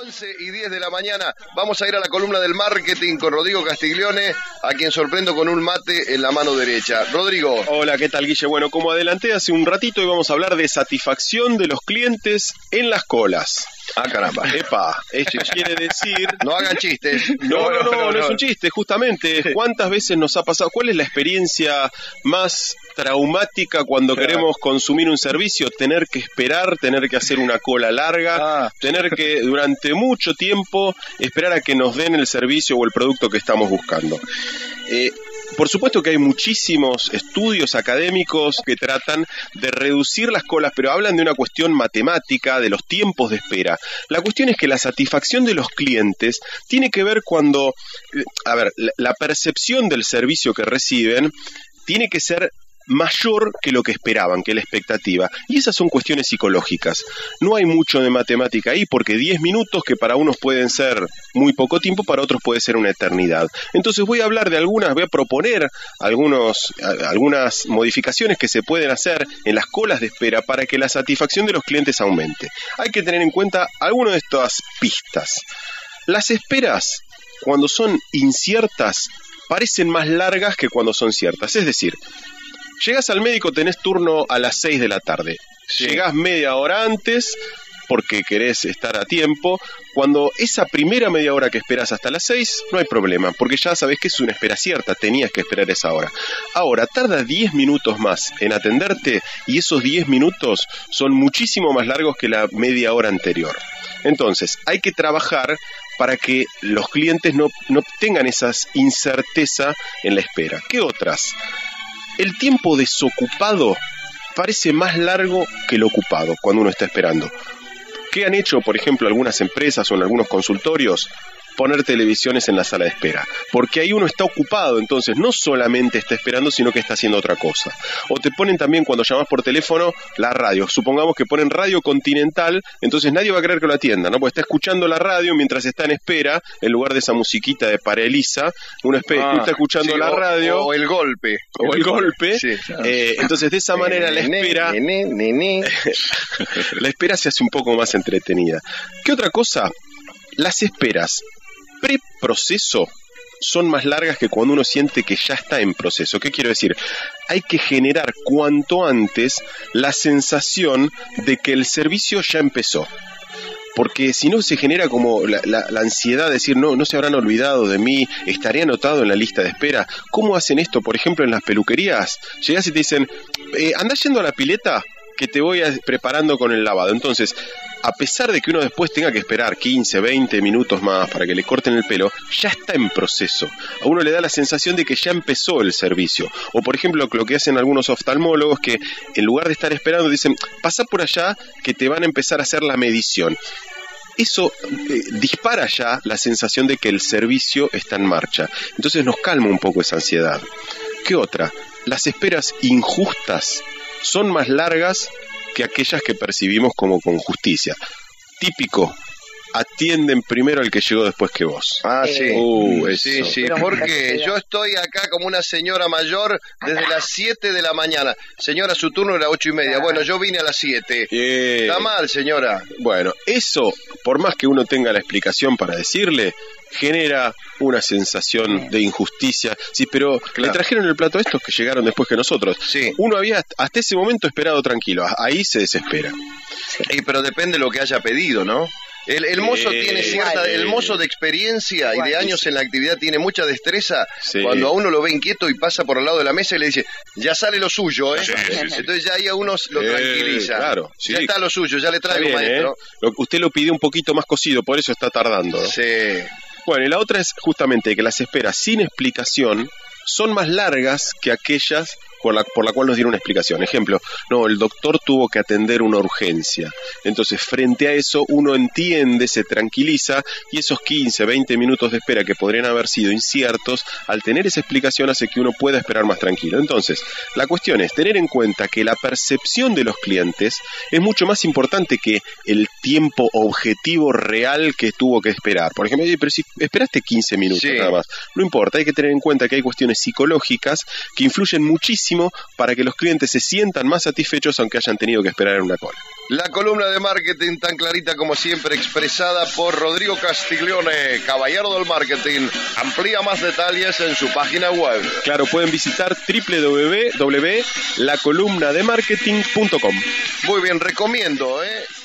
11:10 de la mañana. Vamos a ir a la columna del marketing con Rodrigo Castiglione, a quien sorprendo con un mate en la mano derecha. Rodrigo. Hola, ¿qué tal, Guille? Bueno, como adelanté hace un ratito, hoy vamos a hablar de satisfacción de los clientes en las colas. Ah, caramba. Epa, esto quiere decir... No hagan chistes. No es un chiste, justamente. ¿Cuántas veces nos ha pasado? ¿Cuál es la experiencia más traumática cuando queremos consumir un servicio? Tener que esperar, tener que hacer una cola larga, tener que durante mucho tiempo esperar a que nos den el servicio o el producto que estamos buscando. Por supuesto que hay muchísimos estudios académicos que tratan de reducir las colas, pero hablan de una cuestión matemática, de los tiempos de espera. La cuestión es que la satisfacción de los clientes tiene que ver cuando, la percepción del servicio que reciben tiene que ser mayor que lo que esperaban, que la expectativa. Y esas son cuestiones psicológicas. No hay mucho de matemática ahí porque 10 minutos, que para unos pueden ser muy poco tiempo, para otros puede ser una eternidad. Entonces voy a proponer algunas modificaciones que se pueden hacer en las colas de espera para que la satisfacción de los clientes aumente. Hay que tener en cuenta algunas de estas pistas. Las esperas, cuando son inciertas, parecen más largas que cuando son ciertas. Es decir, llegás al médico, tenés turno a las 6 de la tarde. Sí. Llegás media hora antes porque querés estar a tiempo. Cuando esa primera media hora que esperás hasta las 6, no hay problema, porque ya sabés que es una espera cierta, tenías que esperar esa hora. Ahora, tarda 10 minutos más en atenderte y esos 10 minutos son muchísimo más largos que la media hora anterior. Entonces, hay que trabajar para que los clientes no tengan esa incerteza en la espera. ¿Qué otras? El tiempo desocupado parece más largo que el ocupado cuando uno está esperando. ¿Qué han hecho, por ejemplo, algunas empresas o en algunos consultorios? Poner televisiones en la sala de espera, porque ahí uno está ocupado, entonces no solamente está esperando, sino que está haciendo otra cosa. O te ponen también, cuando llamas por teléfono, la radio. Supongamos que ponen Radio Continental, entonces nadie va a querer que lo atienda, ¿no? Porque está escuchando la radio mientras está en espera, en lugar de esa musiquita de Parelisa, uno está escuchando la radio. O el golpe. Sí, claro. Entonces de esa manera la espera... la espera se hace un poco más entretenida. ¿Qué otra cosa? Las esperas pre-proceso son más largas que cuando uno siente que ya está en proceso. ¿Qué quiero decir? Hay que generar cuanto antes la sensación de que el servicio ya empezó. Porque si no se genera como la ansiedad de decir, no se habrán olvidado de mí, estaré anotado en la lista de espera. ¿Cómo hacen esto, por ejemplo, en las peluquerías? Llegás y te dicen, andá yendo a la pileta que te voy preparando con el lavado. Entonces, a pesar de que uno después tenga que esperar 15, 20 minutos más para que le corten el pelo, ya está en proceso. A uno le da la sensación de que ya empezó el servicio. O por ejemplo, lo que hacen algunos oftalmólogos, que en lugar de estar esperando dicen, pasá por allá que te van a empezar a hacer la medición. Eso dispara ya la sensación de que el servicio está en marcha. Entonces nos calma un poco esa ansiedad. ¿Qué otra? Las esperas injustas son más largas que aquellas que percibimos como con justicia. Típico, atienden primero al que llegó después que vos. Sí, porque yo estoy acá como una señora mayor desde las 7 de la mañana. Señora, su turno era 8:30. Bueno, yo vine a las 7. Está mal, señora. Bueno, eso, por más que uno tenga la explicación para decirle, genera una sensación de injusticia. Sí, pero le trajeron el plato a estos que llegaron después que nosotros. Sí. Uno había hasta ese momento esperado tranquilo. Ahí se desespera. Sí, pero depende de lo que haya pedido, ¿no? El mozo tiene el mozo de experiencia y de años en la actividad tiene mucha destreza. Sí. Cuando a uno lo ve inquieto y pasa por al lado de la mesa y le dice, ya sale lo suyo, ¿eh? Sí. Entonces ya ahí a uno lo tranquiliza. Claro, ya está lo suyo, ya le traigo, maestro. Usted lo pidió un poquito más cocido, por eso está tardando, ¿no? Sí. Bueno, y la otra es justamente que las esperas sin explicación son más largas que aquellas por la cual nos dieron una explicación. Ejemplo, el doctor tuvo que atender una urgencia. Entonces, frente a eso, uno entiende, se tranquiliza, y esos 15, 20 minutos de espera que podrían haber sido inciertos, al tener esa explicación hace que uno pueda esperar más tranquilo. Entonces, la cuestión es tener en cuenta que la percepción de los clientes es mucho más importante que el tiempo objetivo real que tuvo que esperar. Por ejemplo, pero si esperaste 15 minutos nada más, no importa, hay que tener en cuenta que hay cuestiones psicológicas que influyen muchísimo máximo para que los clientes se sientan más satisfechos aunque hayan tenido que esperar en una cola. La columna de marketing tan clarita como siempre, expresada por Rodrigo Castiglione, caballero del marketing. Amplía más detalles en su página web. Claro, pueden visitar www.lacolumnademarketing.com. Muy bien, recomiendo,